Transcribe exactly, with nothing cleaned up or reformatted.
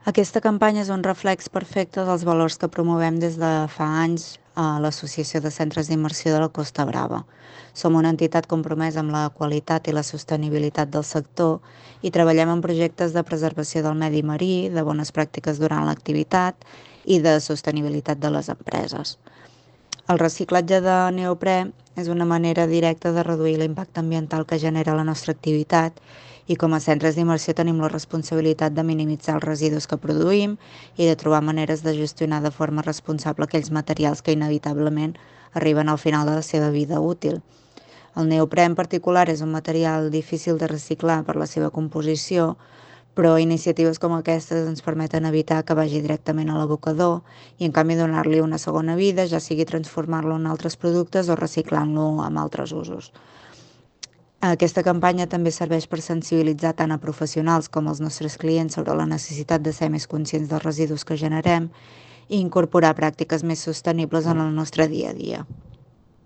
Aquesta campanya és un reflex perfecte dels valors que promovem des de fa anys a l'Associació de Centres d'Immersió de la Costa Brava. Som una entitat compromesa amb la qualitat i la sostenibilitat del sector i treballem en projectes de preservació del medi marí, de bones pràctiques durant l'activitat i de sostenibilitat de les empreses. El reciclatge de neoprè és una manera directa de reduir l'impacte ambiental que genera la nostra activitat i com a centres d'immersió tenim la responsabilitat de minimitzar els residus que produïm i de trobar maneres de gestionar de forma responsable aquells materials que inevitablement arriben al final de la seva vida útil. El neoprè en particular és un material difícil de reciclar per la seva composició, però iniciatives com aquestes ens permeten evitar que vagi directament a l'abocador i en canvi donar-li una segona vida, ja sigui transformar-lo en altres productes o reciclant-lo amb altres usos. Aquesta campanya també serveix per sensibilitzar tant a professionals com als nostres clients sobre la necessitat de ser més conscients dels residus que generem i incorporar pràctiques més sostenibles en el nostre dia a dia.